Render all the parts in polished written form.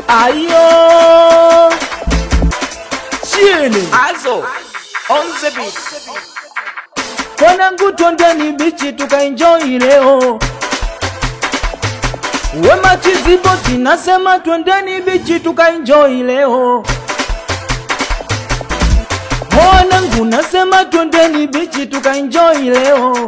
Ayo Chini Azo on the beat. Wanangu twendeni bichi tukaenjoy leo. Wema Chiziboti nasema twendeni bichi tukaenjoy leo. Wanangu nasema twendeni bichi tukaenjoy leo.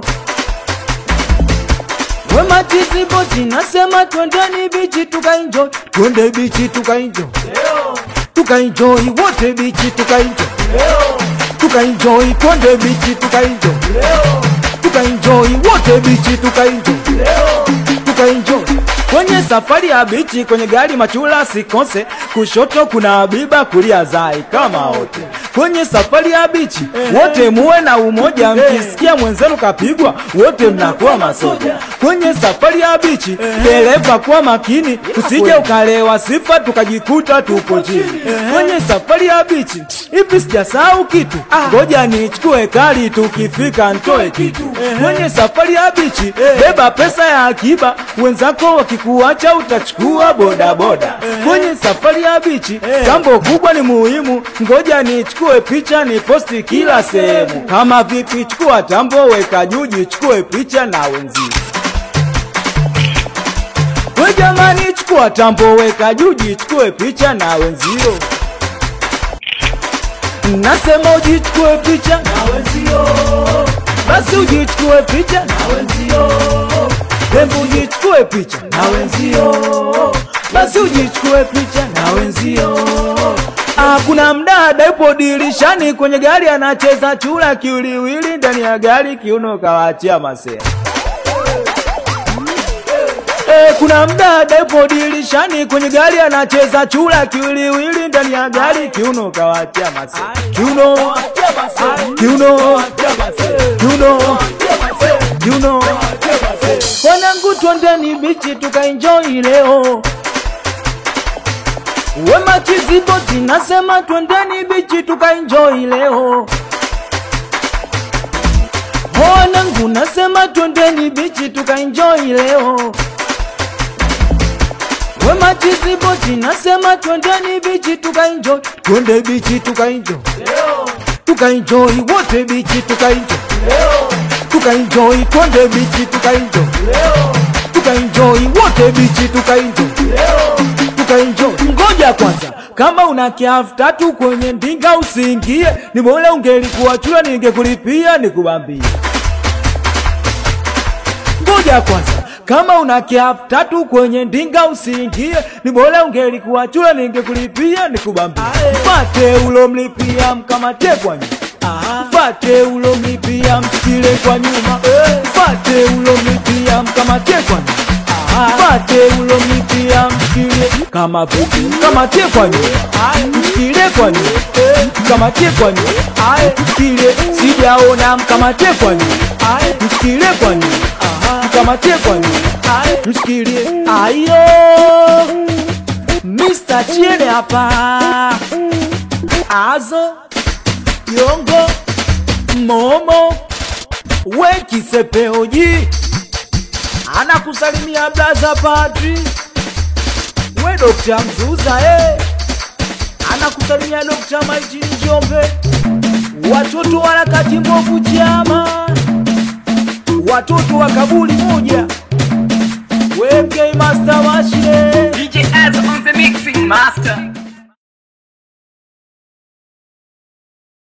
Wema Chiziboti nasema twendeni bichi tukaenjoy. Twende bichi tukaenjoy leo. Tukaenjoy wote bichi tukaenjoy leo. Tukaenjoy twende bichi tukaenjoy leo. Tukaenjoy wote bichi tukaenjoy leo. Tukaenjoy kwenye safari ya bichi, kwenye gari machula sikose, kushoto kuna Habiba kulia Zai kama wote. Kwenye safari ya bichi wote muwe na umoja, mkisikia mwenzenu kapigwa wote mnakuwa masoja. Kwenye safari ya bichi dereva kuwa makini, usije ukalewa sifa tukajikuta tupo chini. Kwenye safari ya bichi hivi sijasahau kitu, ngoja nichukue kali tukifika ntoe kitu. Kwenye safari ya bichi beba pesa ya akiba, wenzako wakikuacha utachukua boda boda. Kwenye safari ya bichi jambo kubwa ni muhimu, ngoja nichukue picha ni posti kila sehemu. Kama vipi chukua tambo weka juji, chukue picha na wenzio. We jamani chukua tambo weka juji, chukue picha na wenzio. Nasema ujichukue picha na wenzio, basi ujichukue picha na wenzio. Hebu ujichukue picha na wenzio, basi ujichukue picha na wenzio. Kuna mdada yupo dirishani kwenye gari anacheza chura kiwiliwili, ndani ya gari kiuno kawaachia masea. Kuna mdada yupo dirishani kwenye gari anacheza chura kiwiliwili, ndani ya gari kiuno kawaachia masea. Kiuno kiuno kiuno kiuno. Wanangu twendeni bichi tukaenjoy leo. Wema Chiziboti nasema twendeni bichi tukaenjoy leo. Wanangu nasema twendeni bichi tukaenjoy leo. Wema Chiziboti nasema twendeni bichi tukaenjoy. Twende bichi tukaenjoy leo. Tukaenjoy wote bichi tukaenjoy leo. Tukaenjoy twende bichi tukaenjoy leo. Tukaenjoy wote bichi tukaenjoy leo. Tukaenjoy ngoja kwanza, kama una kiafu tatu kwenye ndinga usiingie, ni bora ungelikuwa chula ningekulipia nikubambie. Ngoja kwanza, kama una kiafu tatu kwenye ndinga usiingie, ni bora ungelikuwa chula ningekulipia nikubambie. Mfate ulomlipia mkamate kwa nyuma. Mfate ulomlipia mshikile kwa nyuma. Mfate ulomlipia mkamate kwa nyuma. Mfate ulomlipia mshikile kama vipi, mkamate kwa nyuma. Mshikile kwa nyuma, mkamate kwa nyuma. Mshikile sijaona, mkamate kwa nyuma. Mshikile kwa nyuma, mkamate kwa nyuma. Mshikile ayo Mr. Chene hapa. Azo Yongo Momo Weki Sepeoji anakusalimia Blaza Padri. We Dr. Mzuza anakusalimia Dr. Maiji Njombe. Watoto harakati mbovu chama, watoto wa kabuli moja. We MK Master Washile DJ Azo on the mixing master.